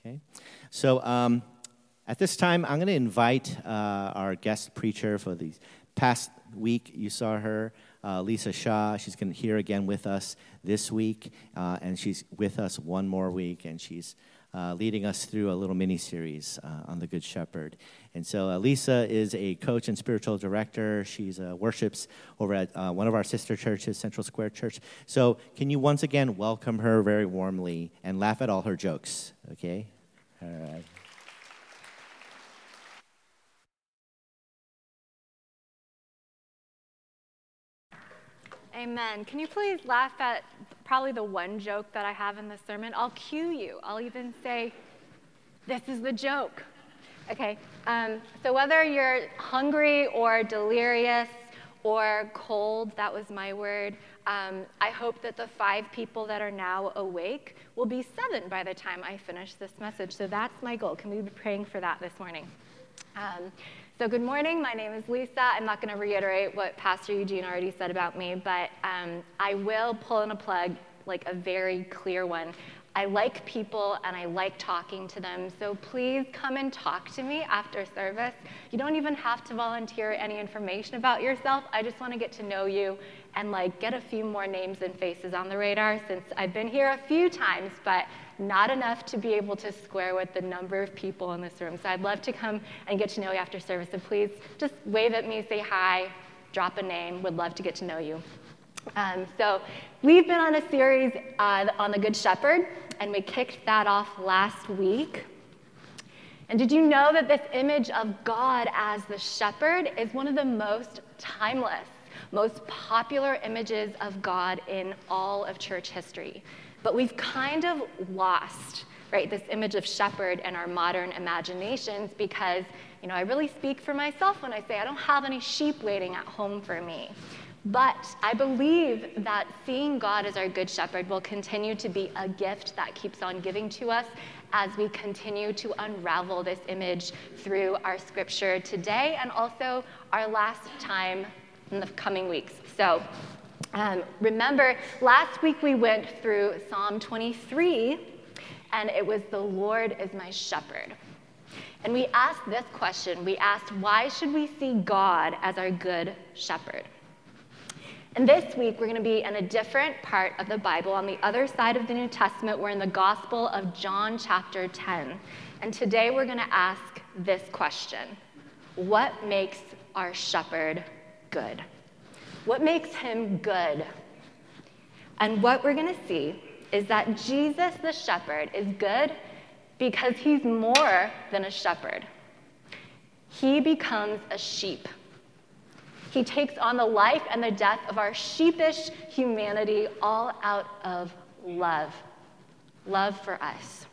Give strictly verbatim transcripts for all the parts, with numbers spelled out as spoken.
Okay, so um, at this time, I'm going to invite uh, our guest preacher for the past week. You saw her, uh, Lisa Shaw. She's going to here again with us this week, uh, and she's with us one more week, and she's uh, leading us through a little mini-series uh, on the Good Shepherd. And so uh, Lisa is a coach and spiritual director. She's uh, worships over at uh, one of our sister churches, Central Square Church. So can you once again welcome her very warmly and laugh at all her jokes, okay? All right. Amen. Can you please laugh at probably the one joke that I have in the sermon? I'll cue you. I'll even say, this is the joke. Okay, um, so whether you're hungry or delirious or cold, that was my word, um, I hope that the five people that are now awake will be seven by the time I finish this message. So that's my goal. Can we be praying for that this morning? Um, so good morning. My name is Lisa. I'm not going to reiterate what Pastor Eugene already said about me, but um, I will pull in a plug, like a very clear one. I like people and I like talking to them, so please come and talk to me after service. You don't even have to volunteer any information about yourself. I just want to get to know you and like get a few more names and faces on the radar, since I've been here a few times, but not enough to be able to square with the number of people in this room. So I'd love to come and get to know you after service, so please just wave at me, say hi, drop a name. Would love to get to know you. Um, so we've been on a series uh, on the Good Shepherd, and we kicked that off last week. And did you know that this image of God as the shepherd is one of the most timeless, most popular images of God in all of church history? But we've kind of lost, right, this image of shepherd in our modern imaginations because, you know, I really speak for myself when I say I don't have any sheep waiting at home for me. But I believe that seeing God as our good shepherd will continue to be a gift that keeps on giving to us as we continue to unravel this image through our scripture today and also our last time in the coming weeks. So um, remember, last week we went through Psalm twenty-three, and it was the Lord is my shepherd. And we asked this question. We asked, why should we see God as our good shepherd? And this week, we're going to be in a different part of the Bible. On the other side of the New Testament, we're in the Gospel of John chapter ten. And today, we're going to ask this question. What makes our shepherd good? What makes him good? And what we're going to see is that Jesus, the shepherd, is good because he's more than a shepherd. He becomes a sheep. He takes on the life and the death of our sheepish humanity, all out of love. Love for us.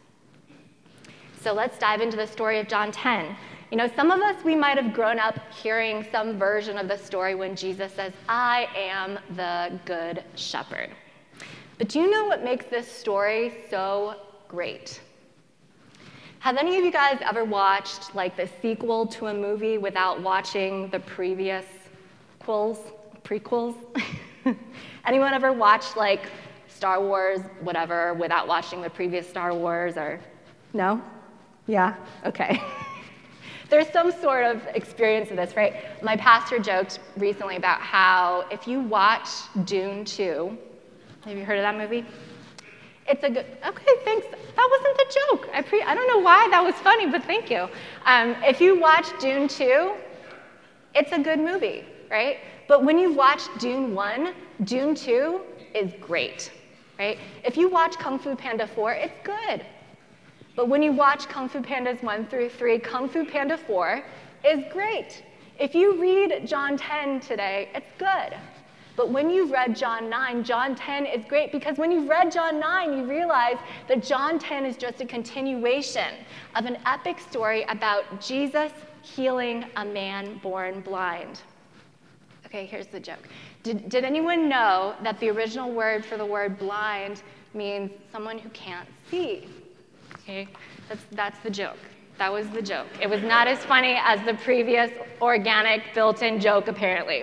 So let's dive into the story of John ten. You know, some of us, we might have grown up hearing some version of the story when Jesus says, I am the good shepherd. But do you know what makes this story so great? Have any of you guys ever watched like the sequel to a movie without watching the previous Prequels, prequels. Anyone ever watched like Star Wars, whatever, without watching the previous Star Wars? Or no? Yeah? Okay. There's some sort of experience of this, right? My pastor joked recently about how if you watch Dune two, have you heard of that movie? It's a good, okay, thanks. That wasn't the joke. I pre, I don't know why that was funny, but thank you. Um, if you watch Dune two, it's a good movie. Right? But when you've watched Dune one, Dune two is great, right? If you watch Kung Fu Panda four, it's good. But when you watch Kung Fu Pandas one through three, Kung Fu Panda four is great. If you read John ten today, it's good. But when you've read John nine, John ten is great because when you've read John nine, you realize that John ten is just a continuation of an epic story about Jesus healing a man born blind. Okay, here's the joke. Did, did anyone know that the original word for the word blind means someone who can't see? Okay, that's, that's the joke. That was the joke. It was not as funny as the previous organic built-in joke, apparently.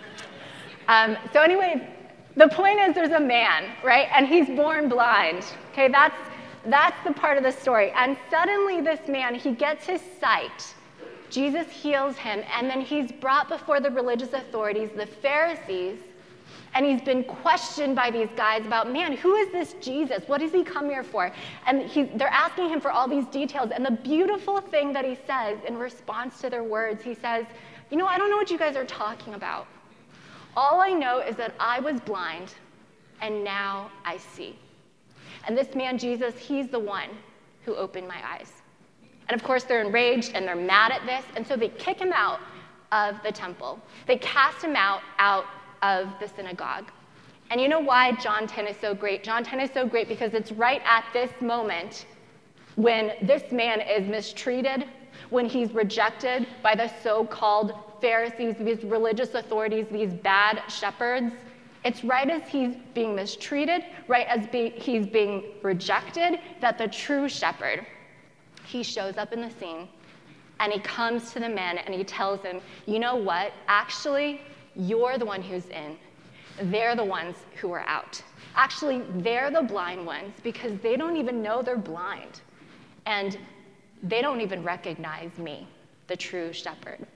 Um, so anyway, the point is there's a man, right? And he's born blind. Okay, that's that's the part of the story. And suddenly this man, he gets his sight. Jesus heals him, and then he's brought before the religious authorities, the Pharisees, and he's been questioned by these guys about, man, who is this Jesus? What does he come here for? And he, they're asking him for all these details. And the beautiful thing that he says in response to their words, he says, you know, I don't know what you guys are talking about. All I know is that I was blind, and now I see. And this man, Jesus, he's the one who opened my eyes. And of course, they're enraged and they're mad at this, and so they kick him out of the temple. They cast him out, out of the synagogue. And you know why John ten is so great? John ten is so great because it's right at this moment when this man is mistreated, when he's rejected by the so-called Pharisees, these religious authorities, these bad shepherds. It's right as he's being mistreated, right as be, he's being rejected, that the true shepherd, he shows up in the scene, and he comes to the man and he tells him, you know what? Actually, you're the one who's in. They're the ones who are out. Actually, they're the blind ones because they don't even know they're blind. And they don't even recognize me, the true shepherd.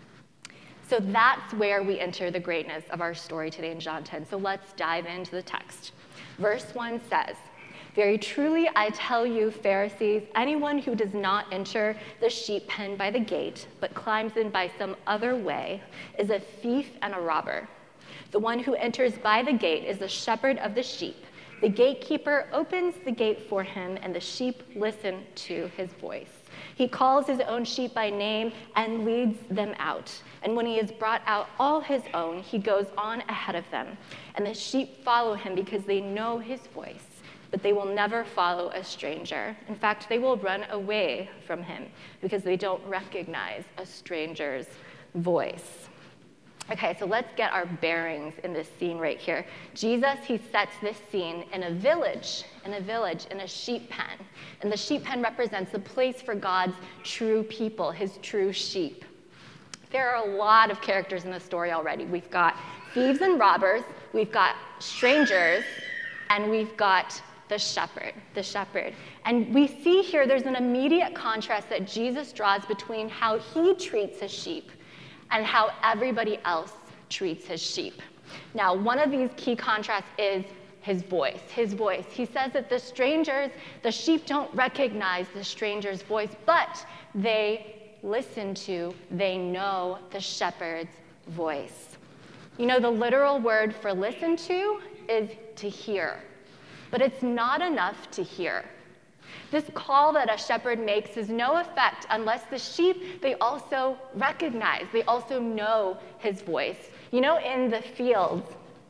So that's where we enter the greatness of our story today in John ten. So let's dive into the text. Verse one says, very truly I tell you, Pharisees, anyone who does not enter the sheep pen by the gate, but climbs in by some other way, is a thief and a robber. The one who enters by the gate is the shepherd of the sheep. The gatekeeper opens the gate for him, and the sheep listen to his voice. He calls his own sheep by name and leads them out. And when he has brought out all his own, he goes on ahead of them. And the sheep follow him because they know his voice. But they will never follow a stranger. In fact, they will run away from him because they don't recognize a stranger's voice. Okay, so let's get our bearings in this scene right here. Jesus, he sets this scene in a village, in a village, in a sheep pen. And the sheep pen represents the place for God's true people, his true sheep. There are a lot of characters in the story already. We've got thieves and robbers, we've got strangers, and we've got the shepherd, the shepherd. And we see here there's an immediate contrast that Jesus draws between how he treats his sheep and how everybody else treats his sheep. Now, one of these key contrasts is his voice, his voice. He says that the strangers, the sheep don't recognize the stranger's voice, but they listen to, they know the shepherd's voice. You know, the literal word for listen to is to hear. But it's not enough to hear. This call that a shepherd makes has no effect unless the sheep, they also recognize, they also know his voice. You know, in the fields,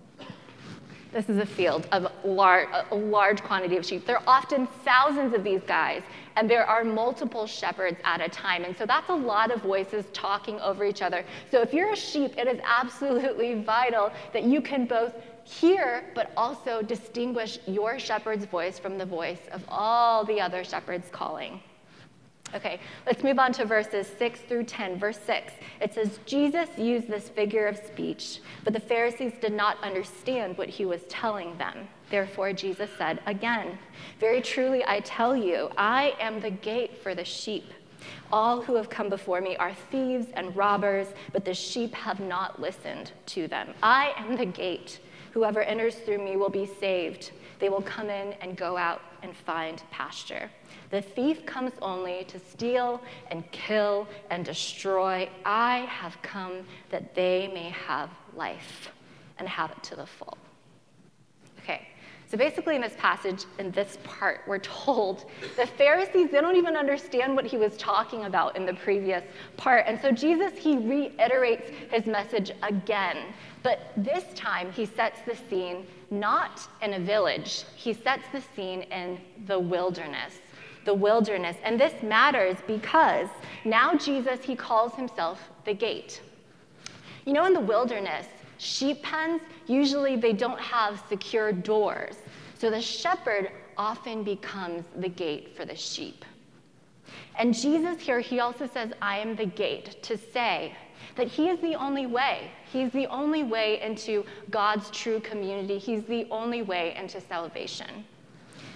this is a field of large, a large quantity of sheep. There are often thousands of these guys, and there are multiple shepherds at a time. And so that's a lot of voices talking over each other. So if you're a sheep, it is absolutely vital that you can both hear, but also distinguish your shepherd's voice from the voice of all the other shepherds calling. Okay, let's move on to verses six through ten. Verse six, it says, Jesus used this figure of speech, but the Pharisees did not understand what he was telling them. Therefore, Jesus said again, very truly I tell you, I am the gate for the sheep. All who have come before me are thieves and robbers, but the sheep have not listened to them. I am the gate. Whoever enters through me will be saved. They will come in and go out and find pasture. The thief comes only to steal and kill and destroy. I have come that they may have life and have it to the full. Okay, so basically in this passage, in this part, we're told the Pharisees, they don't even understand what he was talking about in the previous part. And so Jesus, he reiterates his message again. But this time, he sets the scene not in a village. He sets the scene in the wilderness. The wilderness. And this matters because now Jesus, he calls himself the gate. You know, in the wilderness, sheep pens, usually they don't have secure doors. So the shepherd often becomes the gate for the sheep. And Jesus here, he also says, I am the gate, to say that he is the only way. He's the only way into God's true community. He's the only way into salvation.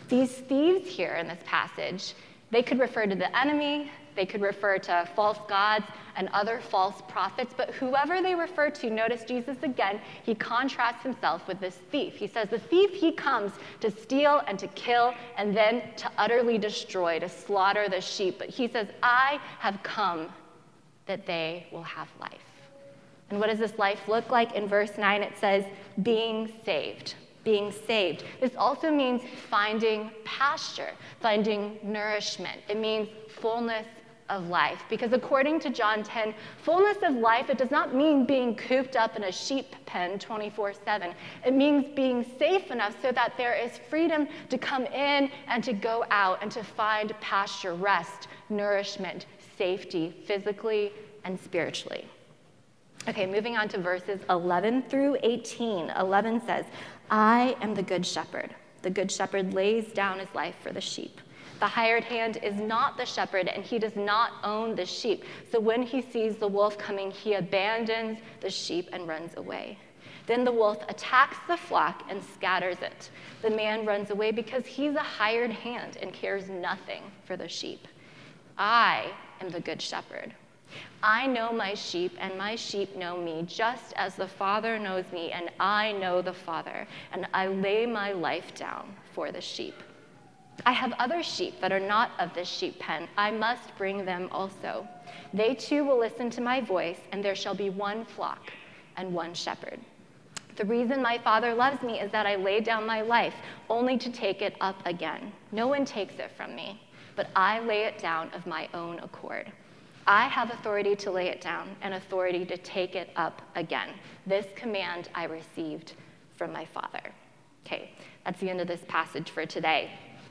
These thieves here in this passage, they could refer to the enemy, they could refer to false gods and other false prophets, but whoever they refer to, notice Jesus again, he contrasts himself with this thief. He says the thief, he comes to steal and to kill and then to utterly destroy, to slaughter the sheep. But he says, I have come that they will have life. And what does this life look like? In verse nine, it says, being saved. Being saved. This also means finding pasture, finding nourishment. It means fullness of life. Because according to John ten, fullness of life, it does not mean being cooped up in a sheep pen twenty-four seven. It means being safe enough so that there is freedom to come in and to go out and to find pasture, rest, nourishment, safety, physically and spiritually. Okay, moving on to verses eleven through eighteen. eleven says, I am the good shepherd. The good shepherd lays down his life for the sheep. The hired hand is not the shepherd, and he does not own the sheep. So when he sees the wolf coming, he abandons the sheep and runs away. Then the wolf attacks the flock and scatters it. The man runs away because he's a hired hand and cares nothing for the sheep. I am the good shepherd. I know my sheep, and my sheep know me, just as the Father knows me, and I know the Father, and I lay my life down for the sheep. I have other sheep that are not of this sheep pen. I must bring them also. They too will listen to my voice, and there shall be one flock and one shepherd. The reason my Father loves me is that I lay down my life, only to take it up again. No one takes it from me, but I lay it down of my own accord. I have authority to lay it down and authority to take it up again. This command I received from my Father. Okay, that's the end of this passage for today.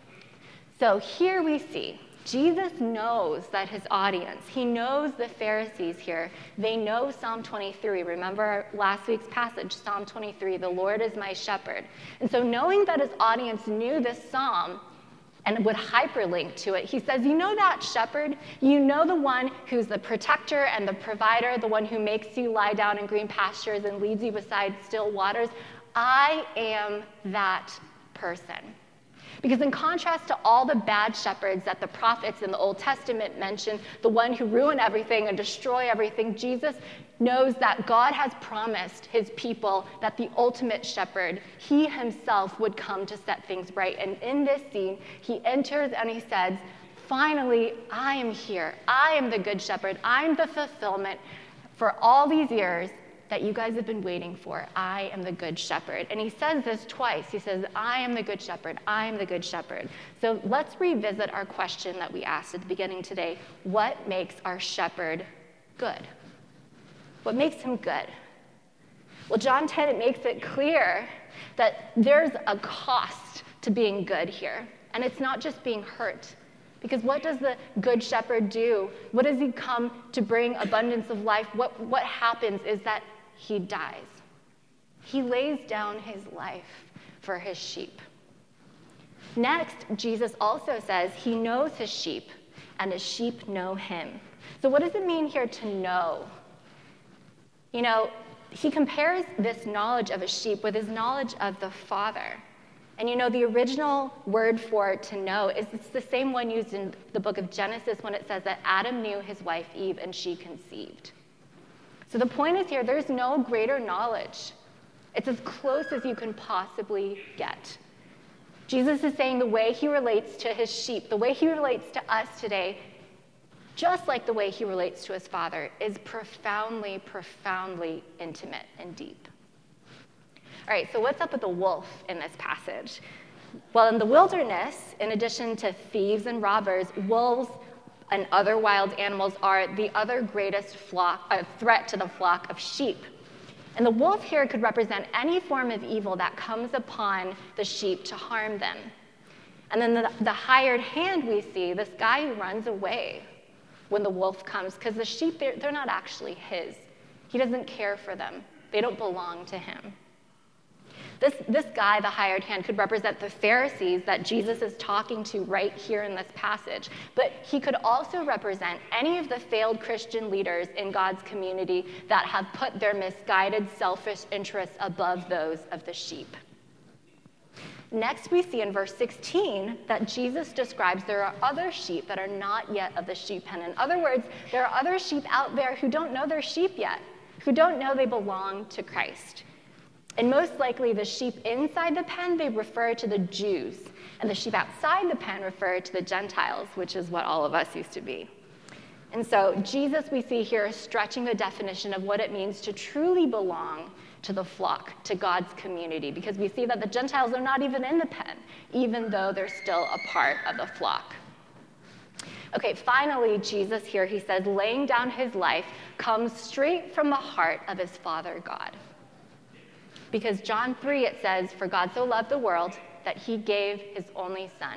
So here we see Jesus knows that his audience, he knows the Pharisees here. They know Psalm twenty-three. Remember last week's passage, Psalm twenty-three, the Lord is my shepherd. And so knowing that his audience knew this psalm, and would hyperlink to it, he says, you know that shepherd? You know the one who's the protector and the provider, the one who makes you lie down in green pastures and leads you beside still waters? I am that person. Because in contrast to all the bad shepherds that the prophets in the Old Testament mention, the one who ruin everything and destroy everything, Jesus knows that God has promised his people that the ultimate shepherd, he himself, would come to set things right. And in this scene, he enters and he says, finally, I am here. I am the good shepherd. I'm the fulfillment for all these years that you guys have been waiting for. I am the good shepherd. And he says this twice. He says, I am the good shepherd. I am the good shepherd. So let's revisit our question that we asked at the beginning today. What makes our shepherd good? What makes him good? Well, John ten, it makes it clear that there's a cost to being good here. And it's not just being hurt. Because what does the good shepherd do? What does he come to bring abundance of life? What, what happens is that he dies. He lays down his life for his sheep. Next, Jesus also says he knows his sheep, and his sheep know him. So what does it mean here to know? You know, he compares this knowledge of a sheep with his knowledge of the Father. And you know, the original word for to know is it's the same one used in the book of Genesis when it says that Adam knew his wife Eve and she conceived. So the point is here, there's no greater knowledge. It's as close as you can possibly get. Jesus is saying the way he relates to his sheep, the way he relates to us today, just like the way he relates to his Father, is profoundly, profoundly intimate and deep. All right, so what's up with the wolf in this passage? Well, in the wilderness, in addition to thieves and robbers, wolves and other wild animals are the other greatest flock, uh, threat to the flock of sheep. And the wolf here could represent any form of evil that comes upon the sheep to harm them. And then the, the hired hand we see, this guy who runs away when the wolf comes, because the sheep, they're, they're not actually his. He doesn't care for them. They don't belong to him. This, this guy, the hired hand, could represent the Pharisees that Jesus is talking to right here in this passage. But he could also represent any of the failed Christian leaders in God's community that have put their misguided, selfish interests above those of the sheep. Next, we see in verse sixteen that Jesus describes there are other sheep that are not yet of the sheep pen. In other words, there are other sheep out there who don't know they're sheep yet, who don't know they belong to Christ. And most likely, the sheep inside the pen, they refer to the Jews, and the sheep outside the pen refer to the Gentiles, which is what all of us used to be. And so Jesus, we see here, is stretching the definition of what it means to truly belong to the flock, to God's community, because we see that the Gentiles are not even in the pen, even though they're still a part of the flock. Okay, finally, Jesus here, he says, laying down his life comes straight from the heart of his Father God. Because John three, it says, for God so loved the world that he gave his only son.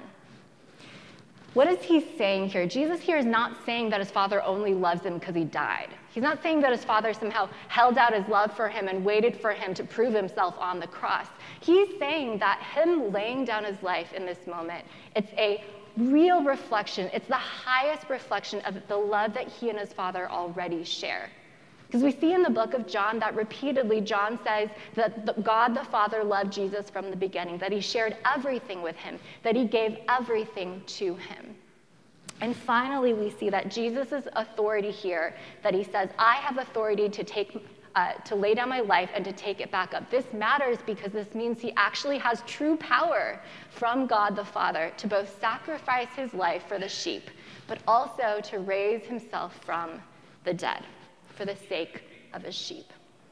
What is he saying here? Jesus here is not saying that his Father only loves him because he died. He's not saying that his Father somehow held out his love for him and waited for him to prove himself on the cross. He's saying that him laying down his life in this moment, it's a real reflection. It's the highest reflection of the love that he and his Father already share. Because we see in the book of John that repeatedly John says that the, God the Father loved Jesus from the beginning, that he shared everything with him, that he gave everything to him. And finally, we see that Jesus' authority here, that he says, I have authority to take, uh, to lay down my life and to take it back up. This matters because this means he actually has true power from God the Father to both sacrifice his life for the sheep, but also to raise himself from the dead for the sake of his sheep.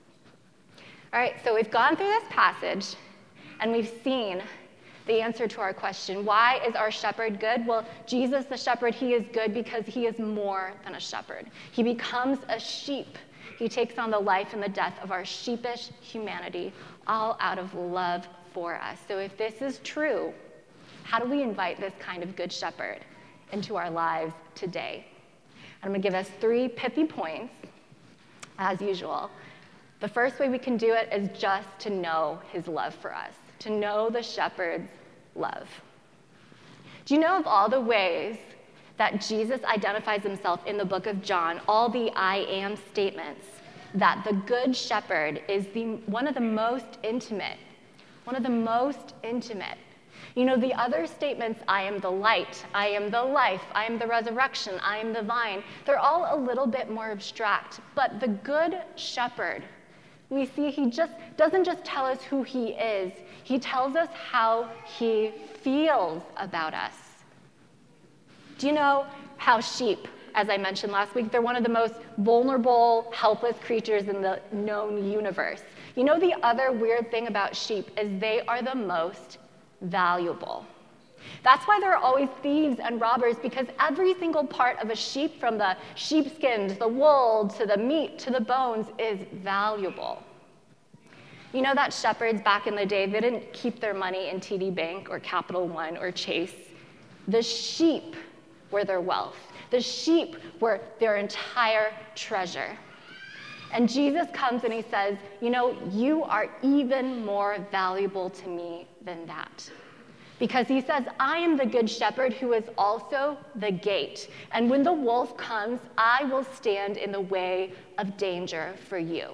All right, so we've gone through this passage, and we've seen the answer to our question, why is our shepherd good? Well, Jesus, the shepherd, he is good because he is more than a shepherd. He becomes a sheep. He takes on the life and the death of our sheepish humanity, all out of love for us. So if this is true, how do we invite this kind of good shepherd into our lives today? I'm going to give us three pithy points, as usual. The first way we can do it is just to know his love for us, to know the shepherd's love. Do you know of all the ways that Jesus identifies himself in the book of John, all the I am statements, that the good shepherd is the one of the most intimate, one of the most intimate. You know, the other statements, I am the light, I am the life, I am the resurrection, I am the vine, they're all a little bit more abstract. But the good shepherd, we see he just doesn't just tell us who he is, he tells us how he feels about us. Do you know how sheep, as I mentioned last week, they're one of the most vulnerable, helpless creatures in the known universe. You know, the other weird thing about sheep is they are the most valuable. That's why there are always thieves and robbers, because every single part of a sheep, from the sheepskin to the wool to the meat to the bones, is valuable. You know that shepherds back in the day, they didn't keep their money in T D Bank or Capital One or Chase. The sheep were their wealth. The sheep were their entire treasure. And Jesus comes and he says, you know, you are even more valuable to me than that. Because he says, I am the good shepherd who is also the gate. And when the wolf comes, I will stand in the way of danger for you.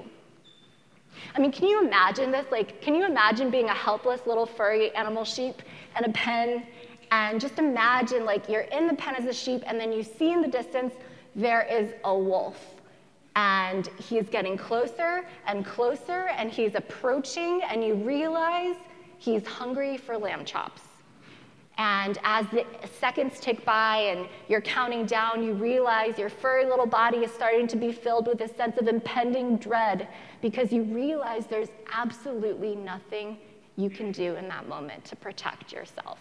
I mean, can you imagine this? Like, can you imagine being a helpless little furry animal sheep in a pen? And just imagine, like, you're in the pen as a sheep, and then you see in the distance there is a wolf. And he's getting closer and closer, and he's approaching, and you realize he's hungry for lamb chops. And as the seconds tick by and you're counting down, you realize your furry little body is starting to be filled with a sense of impending dread, because you realize there's absolutely nothing you can do in that moment to protect yourself.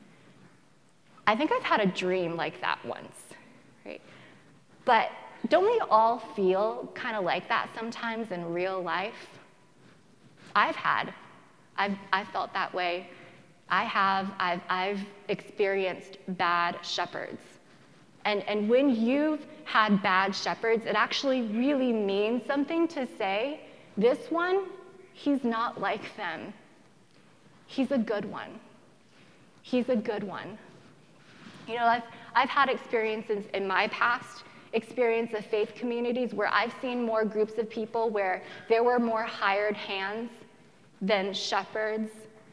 I think I've had a dream like that once, right? But don't we all feel kind of like that sometimes in real life? I've had. I've, I've felt that way. I have. I've, I've experienced bad shepherds. And, and when you've had bad shepherds, it actually really means something to say, this one, he's not like them. He's a good one. He's a good one. You know, I've, I've had experiences in my past experience of faith communities where I've seen more groups of people where there were more hired hands than shepherds.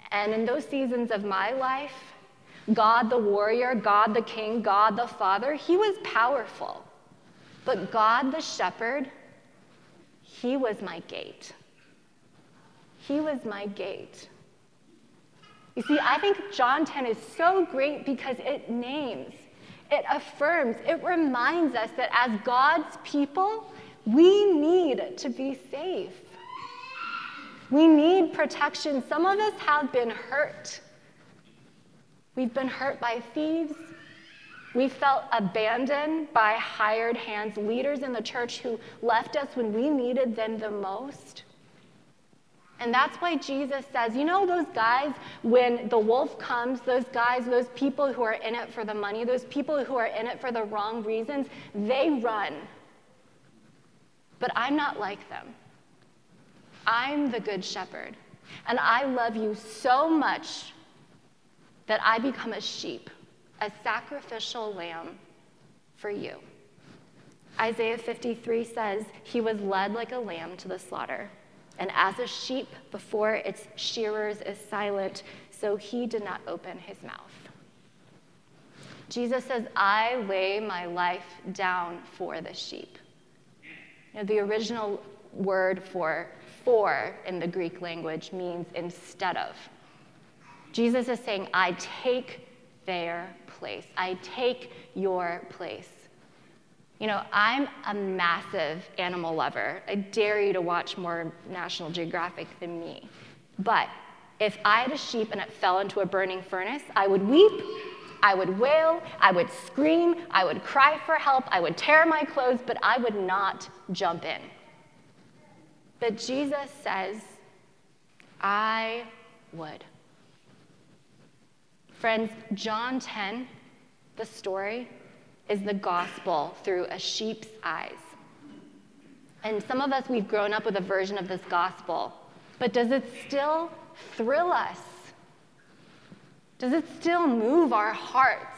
And in those seasons of my life, God the warrior, God the king, God the father, he was powerful. But God the shepherd, he was my gate. He was my gate. You see, I think John ten is so great because it names, it affirms, it reminds us that as God's people, we need to be safe. We need protection. Some of us have been hurt. We've been hurt by thieves. We felt abandoned by hired hands, leaders in the church who left us when we needed them the most. And that's why Jesus says, you know those guys, when the wolf comes, those guys, those people who are in it for the money, those people who are in it for the wrong reasons, they run. But I'm not like them. I'm the good shepherd. And I love you so much that I become a sheep, a sacrificial lamb for you. Isaiah fifty-three says, he was led like a lamb to the slaughter. And as a sheep before its shearers is silent, so he did not open his mouth. Jesus says, I lay my life down for the sheep. You know, the original word for for in the Greek language means instead of. Jesus is saying, I take their place. I take your place. You know, I'm a massive animal lover. I dare you to watch more National Geographic than me. But if I had a sheep and it fell into a burning furnace, I would weep, I would wail, I would scream, I would cry for help, I would tear my clothes, but I would not jump in. But Jesus says, I would. Friends, John ten, the story, is the gospel through a sheep's eyes. And some of us, we've grown up with a version of this gospel, but does it still thrill us? Does it still move our hearts?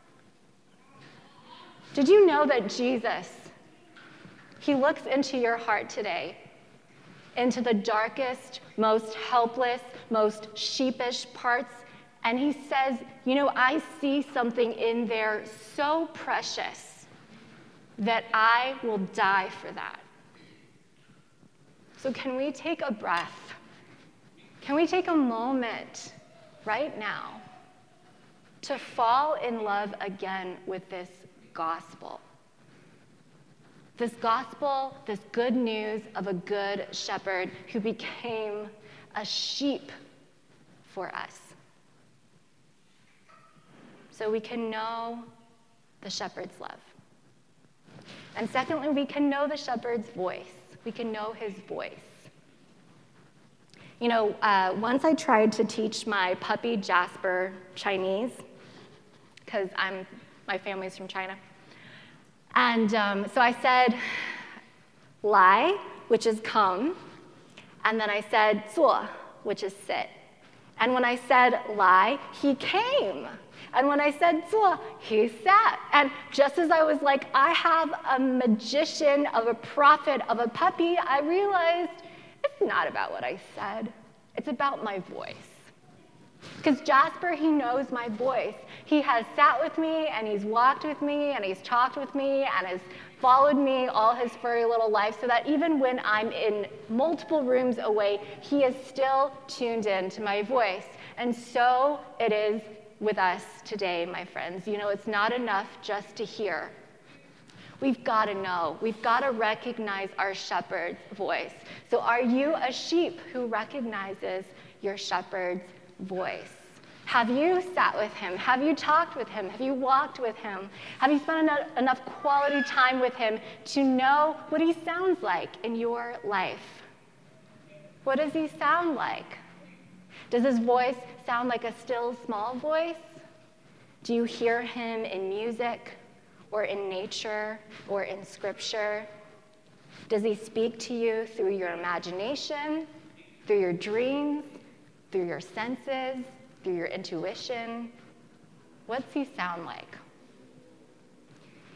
Did you know that Jesus, he looks into your heart today, into the darkest, most helpless, most sheepish parts, and he says, you know, I see something in there so precious that I will die for that. So can we take a breath? Can we take a moment right now to fall in love again with this gospel? This gospel, this good news of a good shepherd who became a sheep for us. So we can know the shepherd's love. And secondly, we can know the shepherd's voice. We can know his voice. You know, uh, once I tried to teach my puppy Jasper Chinese, because I'm my family's from China. And um, so I said, lai, which is come, and then I said, zuo, which is sit. And when I said lai, he came. And when I said zuo, he sat. And just as I was like, I have a magician of a prophet of a puppy, I realized it's not about what I said. It's about my voice. Because Jasper, he knows my voice. He has sat with me, and he's walked with me, and he's talked with me, and has followed me all his furry little life, so that even when I'm in multiple rooms away, he is still tuned in to my voice. And so it is with us today, my friends. You know, it's not enough just to hear. We've got to know. We've got to recognize our shepherd's voice. So are you a sheep who recognizes your shepherd's voice? Have you sat with him? Have you talked with him? Have you walked with him? Have you spent enough, enough quality time with him to know what he sounds like in your life? What does he sound like? Does his voice sound like a still, small voice? Do you hear him in music or in nature or in scripture? Does he speak to you through your imagination, through your dreams, through your senses, through your intuition? What's he sound like?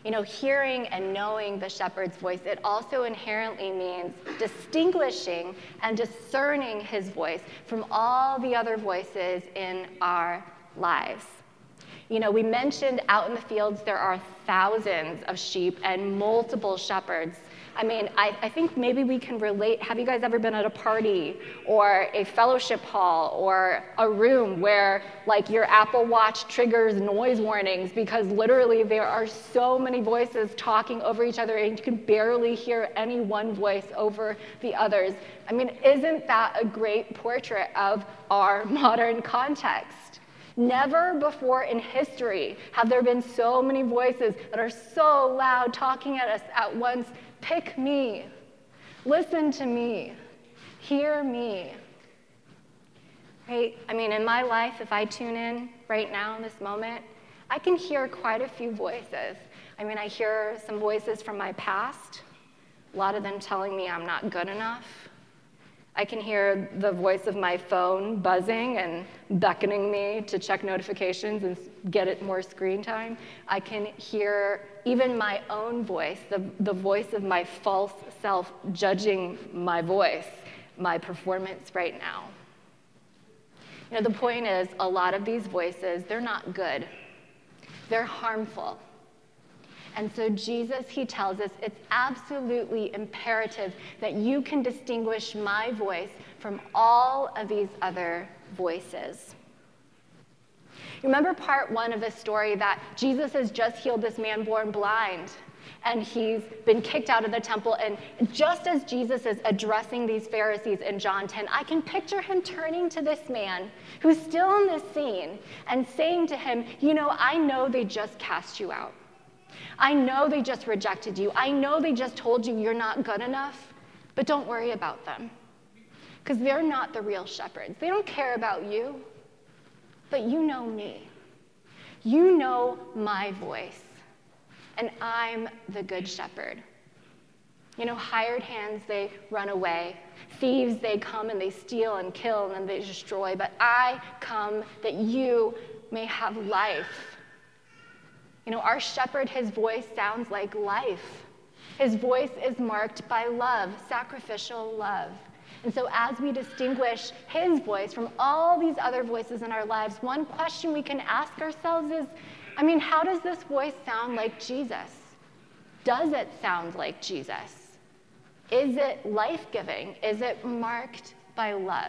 You know, hearing and knowing the shepherd's voice, it also inherently means distinguishing and discerning his voice from all the other voices in our lives. You know, we mentioned out in the fields there are thousands of sheep and multiple shepherds. I mean, I, I think maybe we can relate. Have you guys ever been at a party or a fellowship hall or a room where, like, your Apple Watch triggers noise warnings because literally there are so many voices talking over each other and you can barely hear any one voice over the others? I mean, isn't that a great portrait of our modern context? Never before in history have there been so many voices that are so loud talking at us at once. Pick me, listen to me, hear me. Right? I mean, in my life, if I tune in right now in this moment, I can hear quite a few voices. I mean, I hear some voices from my past, a lot of them telling me I'm not good enough. I can hear the voice of my phone buzzing and beckoning me to check notifications and get it more screen time. I can hear even my own voice, the, the voice of my false self judging my voice, my performance right now. You know, the point is, a lot of these voices, they're not good. They're harmful. And so Jesus, he tells us it's absolutely imperative that you can distinguish my voice from all of these other voices. You remember part one of the story that Jesus has just healed this man born blind, and he's been kicked out of the temple. And just as Jesus is addressing these Pharisees in John ten, I can picture him turning to this man who's still in this scene and saying to him, you know, I know they just cast you out. I know they just rejected you. I know they just told you you're not good enough, but don't worry about them because they're not the real shepherds. They don't care about you, but you know me. You know my voice, and I'm the good shepherd. You know, hired hands, they run away. Thieves, they come and they steal and kill and then they destroy, but I come that you may have life. You know, our shepherd, his voice sounds like life. His voice is marked by love, sacrificial love. And so as we distinguish his voice from all these other voices in our lives, one question we can ask ourselves is, I mean, how does this voice sound like Jesus? Does it sound like Jesus? Is it life-giving? Is it marked by love?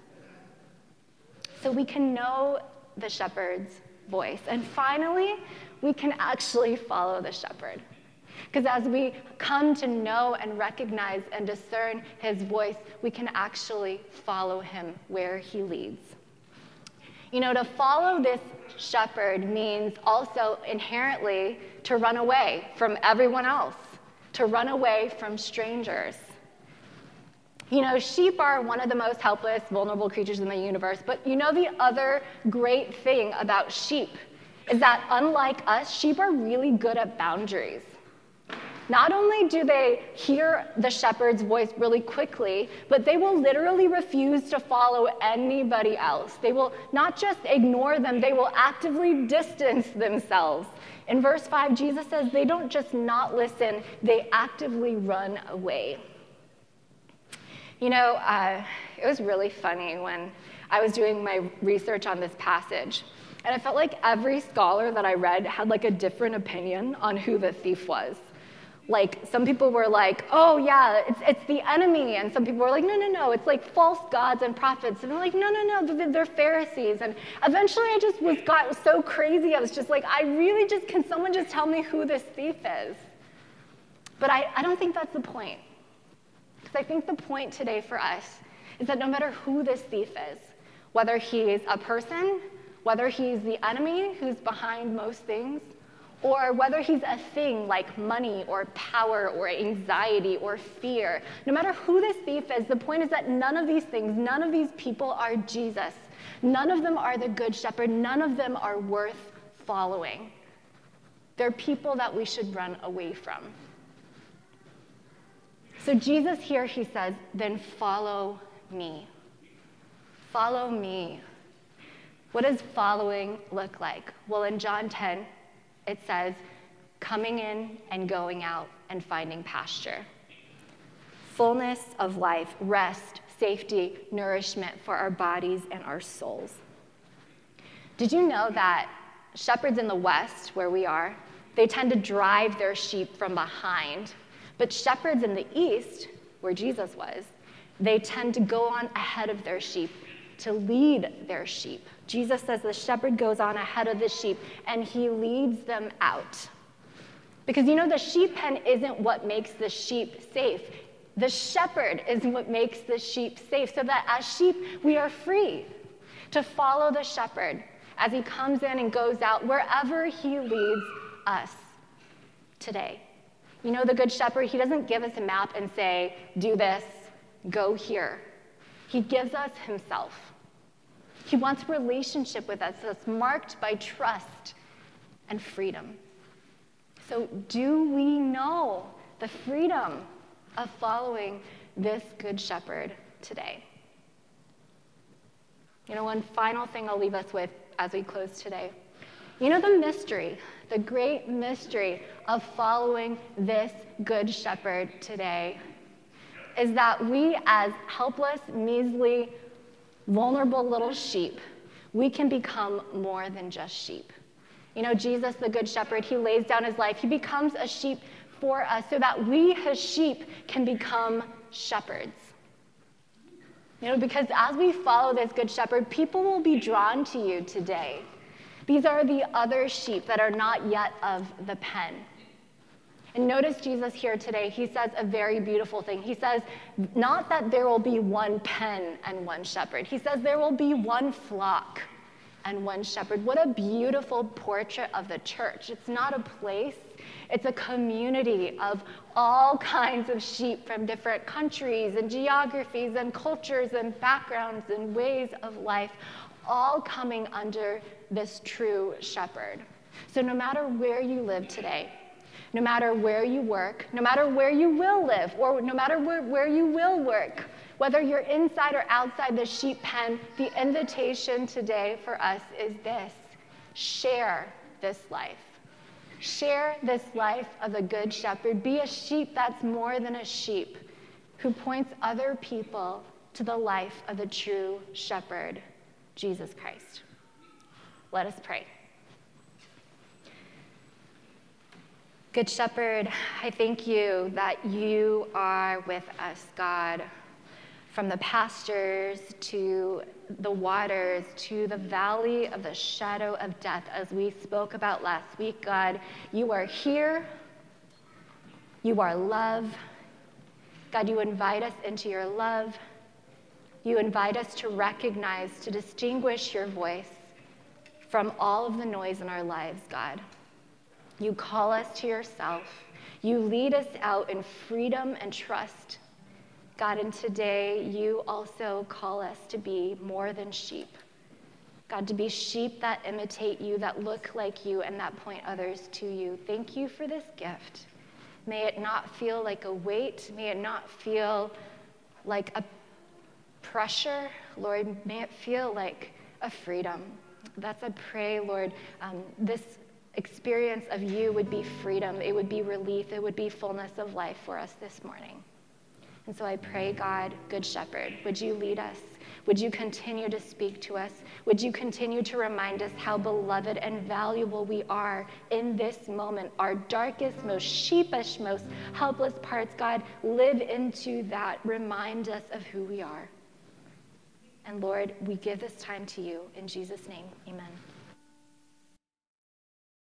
So we can know the shepherd's voice. And finally, we can actually follow the shepherd. Because as we come to know and recognize and discern his voice, we can actually follow him where he leads. You know, to follow this shepherd means also inherently to run away from everyone else, to run away from strangers. You know, sheep are one of the most helpless, vulnerable creatures in the universe, but you know the other great thing about sheep is that unlike us, sheep are really good at boundaries. Not only do they hear the shepherd's voice really quickly, but they will literally refuse to follow anybody else. They will not just ignore them, they will actively distance themselves. In verse five, Jesus says they don't just not listen, they actively run away. You know, uh, it was really funny when I was doing my research on this passage. And I felt like every scholar that I read had like a different opinion on who the thief was. Like some people were like, oh yeah, it's it's the enemy. And some people were like, no, no, no, it's like false gods and prophets. And they're like, no, no, no, they're, they're Pharisees. And eventually I just was got so crazy. I was just like, I really just, can someone just tell me who this thief is? But I, I don't think that's the point. Because I think the point today for us is that no matter who this thief is, whether he's a person, whether he's the enemy who's behind most things, or whether he's a thing like money or power or anxiety or fear, no matter who this thief is, the point is that none of these things, none of these people are Jesus. None of them are the good shepherd. None of them are worth following. They're people that we should run away from. So Jesus here, he says, then follow me. Follow me. What does following look like? Well, in John ten, it says, coming in and going out and finding pasture. Fullness of life, rest, safety, nourishment for our bodies and our souls. Did you know that shepherds in the West, where we are, they tend to drive their sheep from behind, but shepherds in the East, where Jesus was, they tend to go on ahead of their sheep to lead their sheep. Jesus says the shepherd goes on ahead of the sheep and he leads them out. Because you know, the sheep pen isn't what makes the sheep safe. The shepherd is what makes the sheep safe, so that as sheep, we are free to follow the shepherd as he comes in and goes out wherever he leads us today. You know, the good shepherd, he doesn't give us a map and say, do this, go here. He gives us himself. He wants a relationship with us that's marked by trust and freedom. So do we know the freedom of following this good shepherd today? You know, one final thing I'll leave us with as we close today. You know, the mystery, the great mystery of following this good shepherd today is that we, as helpless, measly, vulnerable little sheep, we can become more than just sheep. You know, Jesus, the good shepherd, he lays down his life. He becomes a sheep for us so that we, his sheep, can become shepherds. You know, because as we follow this good shepherd, people will be drawn to you today. These are the other sheep that are not yet of the pen. And notice Jesus here today, he says a very beautiful thing. He says, not that there will be one pen and one shepherd. He says there will be one flock and one shepherd. What a beautiful portrait of the church. It's not a place. It's a community of all kinds of sheep from different countries and geographies and cultures and backgrounds and ways of life, all coming under this true shepherd. So no matter where you live today, no matter where you work, no matter where you will live, or no matter where, where you will work, whether you're inside or outside the sheep pen, the invitation today for us is this: share this life. Share this life of the good shepherd. Be a sheep that's more than a sheep, who points other people to the life of the true shepherd, Jesus Christ. Let us pray. Good shepherd, I thank you that you are with us, God. From the pastures to the waters to the valley of the shadow of death, as we spoke about last week, God, you are here. You are love. God, you invite us into your love. You invite us to recognize, to distinguish your voice from all of the noise in our lives, God. You call us to yourself. You lead us out in freedom and trust. God, and today you also call us to be more than sheep. God, to be sheep that imitate you, that look like you, and that point others to you. Thank you for this gift. May it not feel like a weight. May it not feel like a pressure. Lord, may it feel like a freedom. That's, I pray, Lord, um, this experience of you would be freedom. It would be relief. It would be fullness of life for us this morning. And so I pray, God, good shepherd, would you lead us? Would you continue to speak to us? Would you continue to remind us how beloved and valuable we are in this moment? Our darkest, most sheepish, most helpless parts, God, live into that. Remind us of who we are. And Lord, we give this time to you. In Jesus' name, amen.